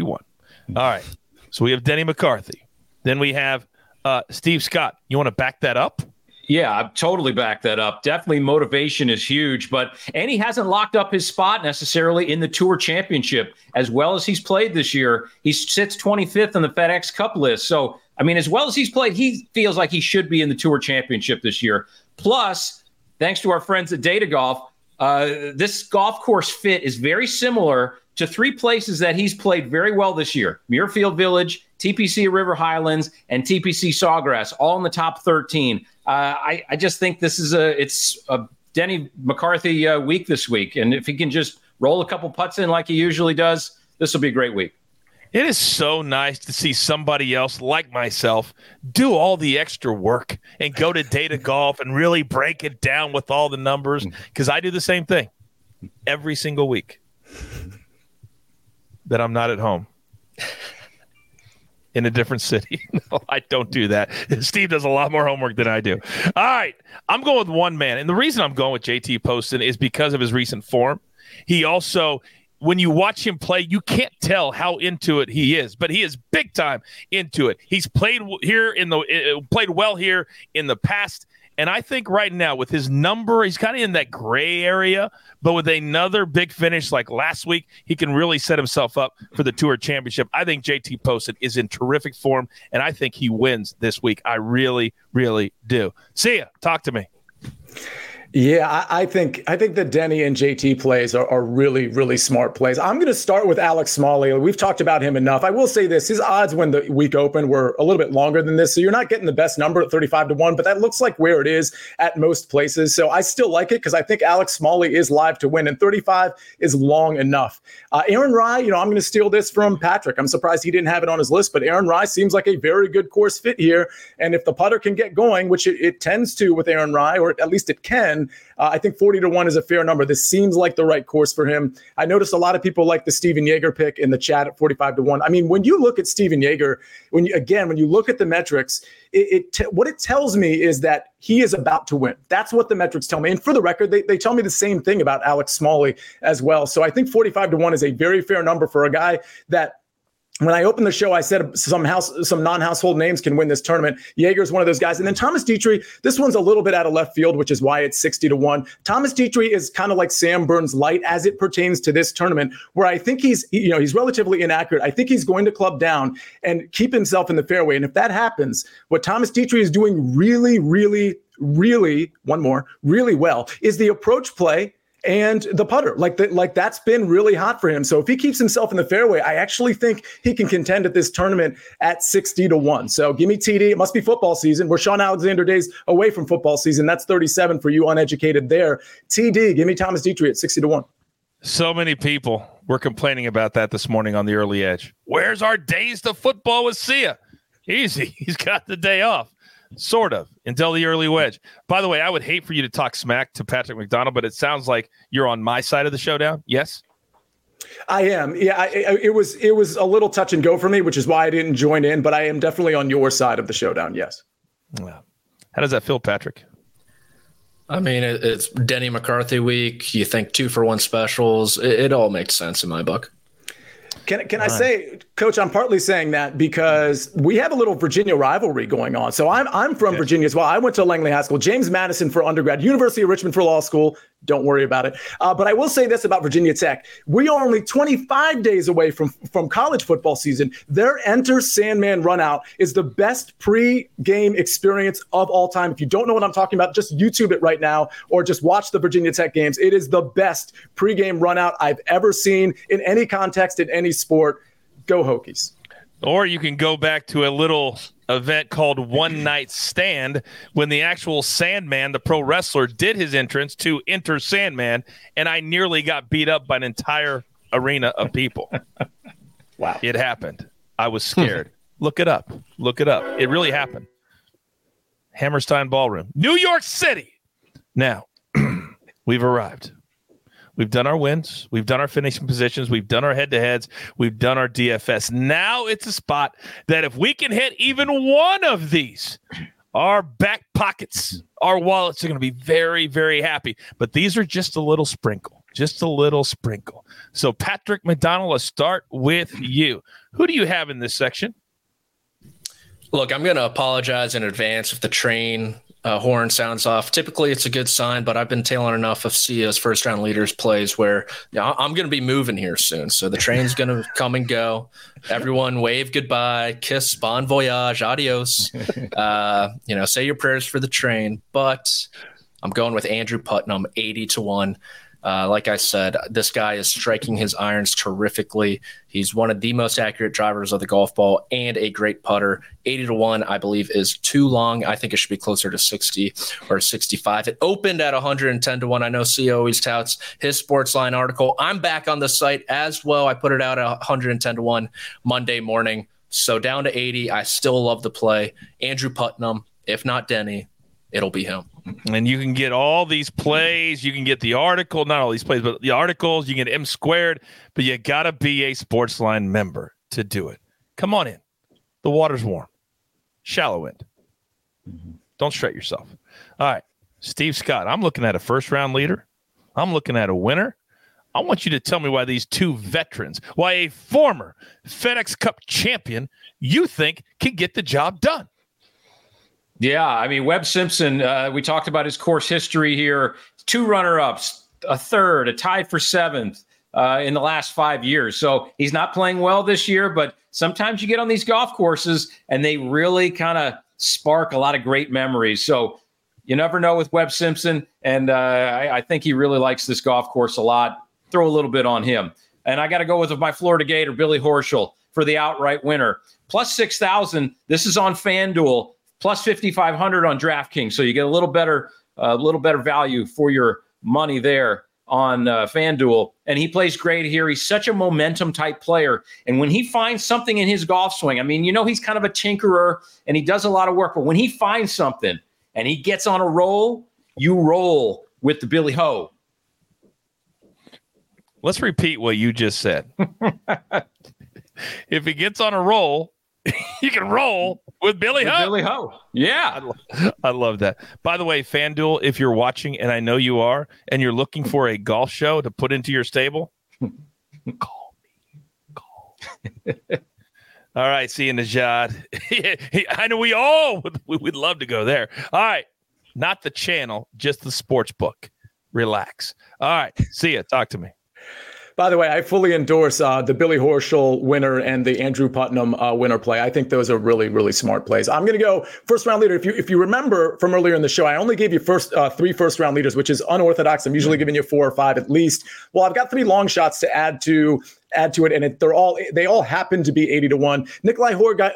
[SPEAKER 3] All right. So we have Denny McCarthy. Then we have Steve Scott. You want to back that up?
[SPEAKER 4] Yeah, I've totally backed that up. Definitely motivation is huge, and he hasn't locked up his spot necessarily in the Tour Championship as well as he's played this year. He sits 25th on the FedEx Cup list. So, I mean, as well as he's played, he feels like he should be in the Tour Championship this year. Plus, thanks to our friends at Data Golf, this golf course fit is very similar to 3 places that he's played very well this year: Muirfield Village, TPC River Highlands, and TPC Sawgrass, all in the top 13. I just think it's a Denny McCarthy week this week. And if he can just roll a couple putts in like he usually does, this will be a great week.
[SPEAKER 3] It is so nice to see somebody else like myself do all the extra work and go to Data Golf and really break it down with all the numbers, because I do the same thing every single week that I'm not at home in a different city. No, I don't do that. Steve does a lot more homework than I do. All right. I'm going with one man. And the reason I'm going with JT Poston is because of his recent form. He also, when you watch him play, you can't tell how into it he is, but he is big time into it. He's played played well here in the past. And I think right now with his number, he's kind of in that gray area, but with another big finish like last week, he can really set himself up for the Tour Championship. I think JT Poston is in terrific form, and I think he wins this week. I really, really do. See ya. Talk to me.
[SPEAKER 2] Yeah, I think the Denny and JT plays are really, really smart plays. I'm going to start with Alex Smalley. We've talked about him enough. I will say this: his odds when the week opened were a little bit longer than this, so you're not getting the best number at 35-1, but that looks like where it is at most places. So I still like it because I think Alex Smalley is live to win, and 35 is long enough. Aaron Rai, I'm going to steal this from Patrick. I'm surprised he didn't have it on his list, but Aaron Rai seems like a very good course fit here, and if the putter can get going, which it tends to with Aaron Rai, or at least it can, I think 40-1 is a fair number. This seems like the right course for him. I noticed a lot of people like the Steven Yeager pick in the chat at 45-1. I mean, when you look at Steven Yeager, when you look at the metrics, what it tells me is that he is about to win. That's what the metrics tell me. And for the record, they tell me the same thing about Alex Smalley as well. So I think 45-1 is a very fair number for a guy that, when I opened the show, I said some non-household names can win this tournament. Yeager is one of those guys. And then Thomas Dietrich, this one's a little bit out of left field, which is why it's 60-1. Thomas Dietrich is kind of like Sam Burns light as it pertains to this tournament, where I think he's relatively inaccurate. I think he's going to club down and keep himself in the fairway. And if that happens, what Thomas Dietrich is doing really, really, really, really well is the approach play and the putter. Like that's been really hot for him. So if he keeps himself in the fairway, I actually think he can contend at this tournament at 60-1. So give me TD. It must be football season. We're Sean Alexander days away from football season. That's 37 for you uneducated there. TD, give me Thomas Dietrich at 60-1.
[SPEAKER 3] So many people were complaining about that this morning on the early edge. Where's our days to football with Sia? Easy. He's got the day off. Sort of, until the early wedge. By the way, I would hate for you to talk smack to Patrick McDonald, but it sounds like you're on my side of the showdown. Yes?
[SPEAKER 2] I am. Yeah, it was a little touch and go for me, which is why I didn't join in, but I am definitely on your side of the showdown, yes.
[SPEAKER 3] Well, how does that feel, Patrick?
[SPEAKER 5] I mean, it's Denny McCarthy week. You think 2-for-1 specials. It all makes sense in my book.
[SPEAKER 2] Can I say, Coach, I'm partly saying that because we have a little Virginia rivalry going on. So I'm from Virginia as well. I went to Langley High School, James Madison for undergrad, University of Richmond for law school. Don't worry about it. But I will say this about Virginia Tech. We are only 25 days away from college football season. Their Enter Sandman run out is the best pre-game experience of all time. If you don't know what I'm talking about, just YouTube it right now or just watch the Virginia Tech games. It is the best pre-game run out I've ever seen in any context, in any sport. Go Hokies.
[SPEAKER 3] Or you can go back to a little event called One Night Stand when the actual Sandman, the pro wrestler, did his entrance to Enter Sandman, and I nearly got beat up by an entire arena of people.
[SPEAKER 2] Wow.
[SPEAKER 3] It happened. I was scared. Look it up. It really happened. Hammerstein Ballroom, New York City. Now, we've arrived. We've done our wins. We've done our finishing positions. We've done our head-to-heads. We've done our DFS. Now it's a spot that if we can hit even one of these, our back pockets, our wallets are going to be very, very happy. But these are just a little sprinkle. Just a little sprinkle. So, Patrick McDonald, let's start with you. Who do you have in this section?
[SPEAKER 5] Look, I'm going to apologize in advance if the train horn sounds off. Typically, it's a good sign, but I've been tailing enough of CEO's first-round leaders plays where I'm going to be moving here soon. So the train's going to come and go. Everyone wave goodbye, kiss, bon voyage, adios. Say your prayers for the train. But I'm going with Andrew Putnam, 80-1. Like I said, this guy is striking his irons terrifically. He's one of the most accurate drivers of the golf ball and a great putter. 80-1, I believe, is too long. I think it should be closer to 60 or 65. It opened at 110-1. I know CEO always touts his Sportsline article. I'm back on the site as well. I put it out at 110-1 Monday morning. So down to 80. I still love the play. Andrew Putnam, if not Denny, it'll be him.
[SPEAKER 3] And you can get all these plays. You can get the article, not all these plays, but the articles. You can get M squared, but you got to be a Sportsline member to do it. Come on in. The water's warm. Shallow end. Don't stress yourself. All right. Steve Scott, I'm looking at a first-round leader. I'm looking at a winner. I want you to tell me why these two veterans, why a former FedEx Cup champion you think can get the job done.
[SPEAKER 4] Yeah, I mean, Webb Simpson, we talked about his course history here. 2 runner-ups, a third, a tied for 7th in the last 5 years. So he's not playing well this year, but sometimes you get on these golf courses and they really kind of spark a lot of great memories. So you never know with Webb Simpson, and I think he really likes this golf course a lot. Throw a little bit on him. And I got to go with my Florida Gator, Billy Horschel, for the outright winner. Plus 6,000. This is on FanDuel. Plus 5,500 on DraftKings, so you get a little better value for your money there on FanDuel. And he plays great here. He's such a momentum type player, and when he finds something in his golf swing, I mean, he's kind of a tinkerer and he does a lot of work. But when he finds something and he gets on a roll, you roll with the Billy Ho.
[SPEAKER 3] Let's repeat what you just said. If he gets on a roll, you can roll with Billy Ho.
[SPEAKER 4] Billy Ho. Yeah.
[SPEAKER 3] I love that. By the way, FanDuel, if you're watching, and I know you are, and you're looking for a golf show to put into your stable, call me. All right. See you, Najad. I know we'd love to go there. All right. Not the channel, just the sports book. Relax. All right. See ya. Talk to me.
[SPEAKER 2] By the way, I fully endorse the Billy Horschel winner and the Andrew Putnam winner play. I think those are really, really smart plays. I'm going to go first round leader. If you remember from earlier in the show, I only gave you 3 first round leaders, which is unorthodox. I'm usually giving you 4 or 5 at least. Well, I've got 3 long shots to add to it, and they all happen to be 80-1. Nikolai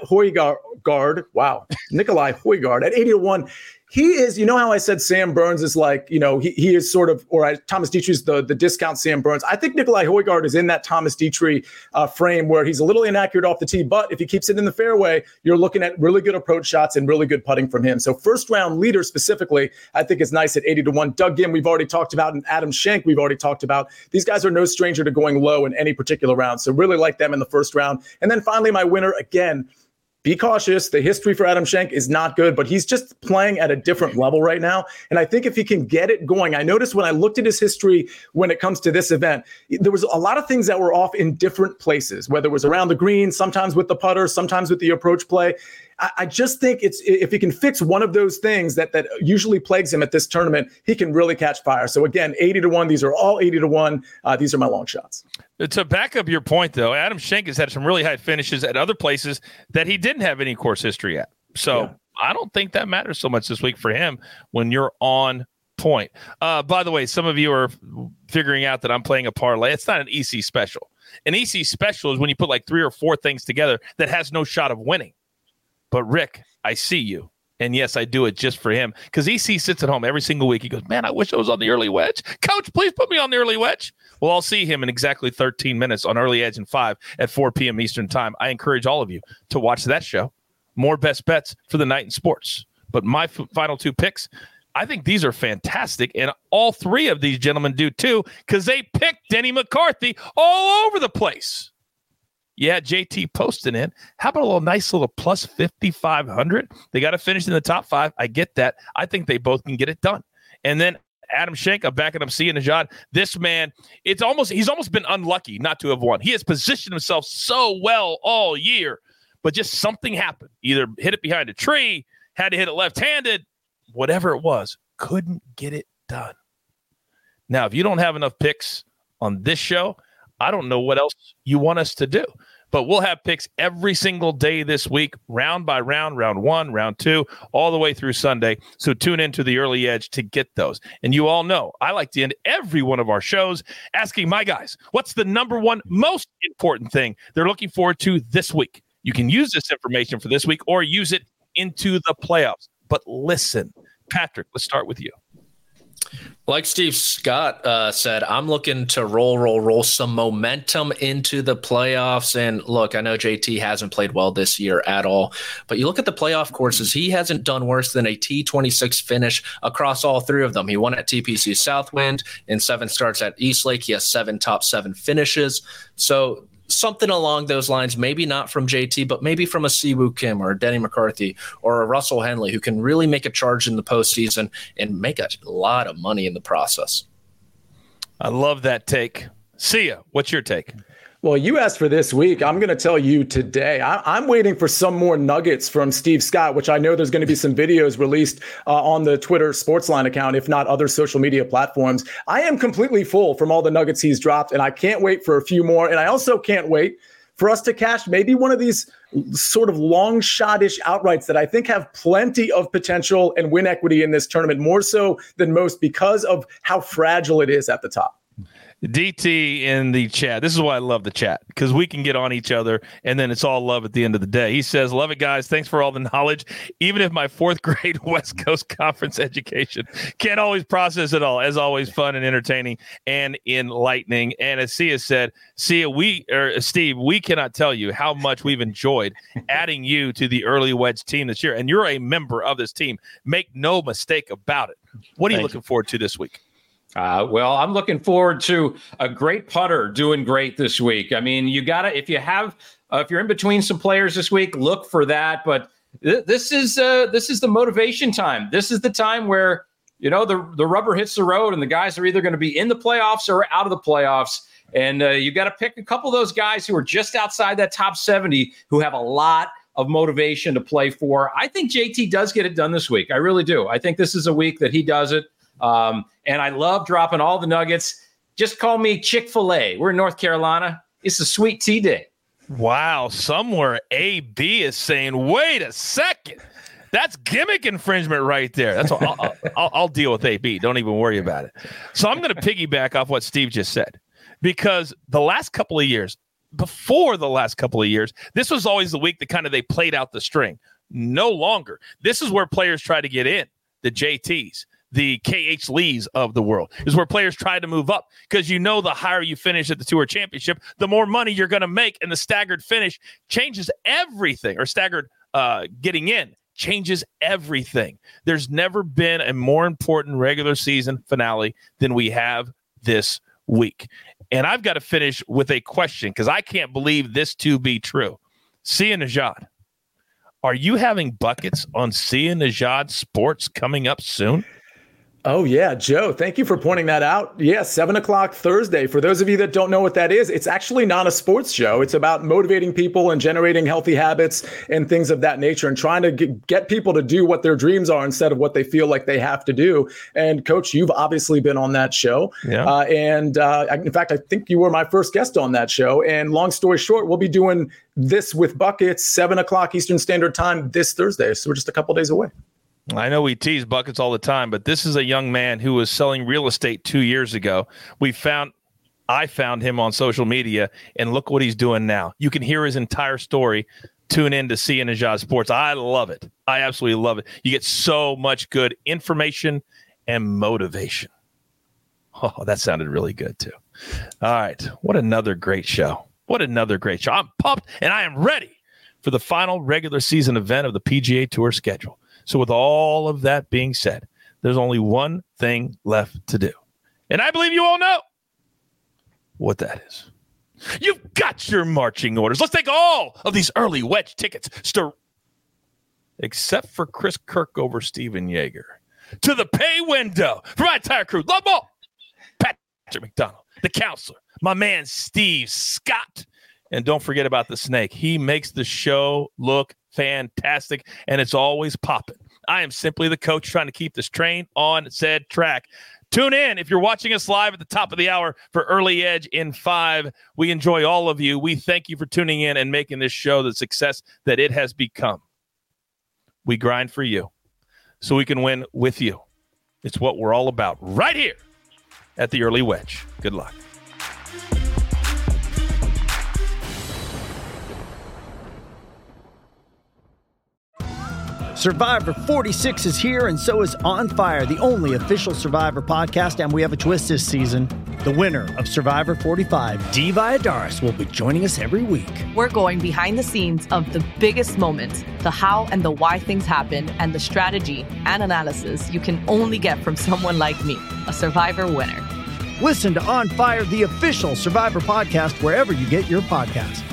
[SPEAKER 2] Højgaard, wow, Nikolai Højgaard at 80-1. He is, how I said Sam Burns is like, he is sort of, or Thomas Dietrich's the discount Sam Burns. I think Nikolai Højgaard is in that Thomas Dietrich frame where he's a little inaccurate off the tee, but if he keeps it in the fairway, you're looking at really good approach shots and really good putting from him. So first round leader specifically, I think is nice at 80-1. Doug Ginn, we've already talked about, and Adam Schenk, we've already talked about. These guys are no stranger to going low in any particular round. So really like them in the first round. And then finally, my winner, again, be cautious. The history for Adam Schenk is not good, but he's just playing at a different level right now. And I think if he can get it going, I noticed when I looked at his history when it comes to this event, there was a lot of things that were off in different places, whether it was around the green, sometimes with the putter, sometimes with the approach play. I just think if he can fix one of those things that usually plagues him at this tournament, he can really catch fire. So again, 80-1. These are all 80-1. These are my long shots.
[SPEAKER 3] To back up your point, though, Adam Schenk has had some really high finishes at other places that he didn't have any course history at. So yeah. I don't think that matters so much this week for him when you're on point. By the way, some of you are figuring out that I'm playing a parlay. It's not an EC special. An EC special is when you put like 3 or 4 things together that has no shot of winning. But Rick, I see you. And yes, I do it just for him. Because EC sits at home every single week. He goes, man, I wish I was on the early wedge. Coach, please put me on the early wedge. Well, I'll see him in exactly 13 minutes on Early Edge and 5 at 4 p.m. Eastern time. I encourage all of you to watch that show. More best bets for the night in sports. But my final 2 picks, I think these are fantastic. And all 3 of these gentlemen do too, because they picked Denny McCarthy all over the place. Yeah, JT posting in. How about a nice little plus 5,500? They got to finish in the top 5. I get that. I think they both can get it done. And then Adam Schenk. I'm backing up Sia Nejad. This man, he's almost been unlucky not to have won. He has positioned himself so well all year, but just something happened. Either hit it behind a tree, had to hit it left-handed, whatever it was, couldn't get it done. Now, if you don't have enough picks on this show, I don't know what else you want us to do. But we'll have picks every single day this week, round by round, round 1, round 2, all the way through Sunday. So tune into the Early Edge to get those. And you all know I like to end every one of our shows asking my guys, what's the number one most important thing they're looking forward to this week? You can use this information for this week or use it into the playoffs. But listen, Patrick, let's start with you.
[SPEAKER 5] Like Steve Scott said, I'm looking to roll some momentum into the playoffs. And look, I know JT hasn't played well this year at all, but you look at the playoff courses, he hasn't done worse than a T26 finish across all 3 of them. He won at TPC Southwind in 7 starts at Eastlake. He has 7 top 7 finishes. So something along those lines, maybe not from JT, but maybe from a Siwoo Kim or a Denny McCarthy or a Russell Henley who can really make a charge in the postseason and make a lot of money in the process.
[SPEAKER 3] I love that take. Sia, what's your take?
[SPEAKER 2] Well, you asked for this week. I'm going to tell you today. I'm waiting for some more nuggets from Steve Scott, which I know there's going to be some videos released on the Twitter Sportsline account, if not other social media platforms. I am completely full from all the nuggets he's dropped, and I can't wait for a few more. And I also can't wait for us to cash maybe one of these sort of long shot-ish outrights that I think have plenty of potential and win equity in this tournament, more so than most because of how fragile it is at the top.
[SPEAKER 3] DT in the chat. This is why I love the chat, because we can get on each other and then it's all love at the end of the day. He says, love it, guys. Thanks for all the knowledge. Even if my 4th grade West Coast Conference education can't always process it all. As always, fun and entertaining and enlightening. And as Sia said, Steve, we cannot tell you how much we've enjoyed adding you to the Early Wedge team this year. And you're a member of this team. Make no mistake about it. What are you looking forward to this week?
[SPEAKER 4] Well, I'm looking forward to a great putter doing great this week. I mean, you got to, if you're in between some players this week, look for that. But this is the motivation time. This is the time where, the rubber hits the road and the guys are either going to be in the playoffs or out of the playoffs. And you got to pick a couple of those guys who are just outside that top 70 who have a lot of motivation to play for. I think JT does get it done this week. I really do. I think this is a week that he does it. And I love dropping all the nuggets. Just call me Chick-fil-A. We're in North Carolina. It's a sweet tea day.
[SPEAKER 3] Wow. Somewhere AB is saying, wait a second. That's gimmick infringement right there. That's all. I'll deal with AB. Don't even worry about it. So I'm going to piggyback off what Steve just said, because before the last couple of years, this was always the week that they played out the string. No longer. This is where players try to get in, the JTs. The KH Lees of the world is where players try to move up, because the higher you finish at the Tour Championship, the more money you're going to make, and the staggered finish changes everything, or staggered getting in changes everything. There's never been a more important regular season finale than we have this week. And I've got to finish with a question, because I can't believe this to be true. Sia Nejad, are you having buckets on Sia Nejad Sports coming up soon?
[SPEAKER 2] Oh, yeah, Joe, thank you for pointing that out. Yeah, 7:00 Thursday. For those of you that don't know what that is, it's actually not a sports show. It's about motivating people and generating healthy habits and things of that nature, and trying to get people to do what their dreams are instead of what they feel like they have to do. And Coach, you've obviously been on that show. Yeah. In fact, I think you were my first guest on that show. And long story short, we'll be doing this with buckets, 7:00 Eastern Standard Time this Thursday. So we're just a couple days away.
[SPEAKER 3] I know we tease buckets all the time, but this is a young man who was selling real estate 2 years ago. I found him on social media, and look what he's doing now. You can hear his entire story. Tune in to Sia Nejad Sports. I love it. I absolutely love it. You get so much good information and motivation. Oh, that sounded really good too. All right. What another great show. I'm pumped, and I am ready for the final regular season event of the PGA Tour schedule. So with all of that being said, there's only one thing left to do. And I believe you all know what that is. You've got your marching orders. Let's take all of these early wedge tickets, except for Chris Kirk over Steven Yeager. to the pay window. For my entire crew, love ball. Patrick McDonald, the counselor, my man Steve Scott. And don't forget about the snake. He makes the show look fantastic, and it's always popping. I am simply the coach trying to keep this train on said track. Tune in if you're watching us live at the top of the hour for Early Edge in 5. We enjoy all of you. We thank you for tuning in and making this show the success that it has become. We grind for you so we can win with you. It's what we're all about right here at the Early Wedge. Good luck.
[SPEAKER 9] Survivor 46 is here, and so is On Fire, the only official Survivor podcast, and we have a twist this season. The winner of Survivor 45, Dee Valladares, will be joining us every week.
[SPEAKER 10] We're going behind the scenes of the biggest moments, the how and the why things happen, and the strategy and analysis you can only get from someone like me, a Survivor winner.
[SPEAKER 9] Listen to On Fire, the official Survivor podcast, wherever you get your podcasts.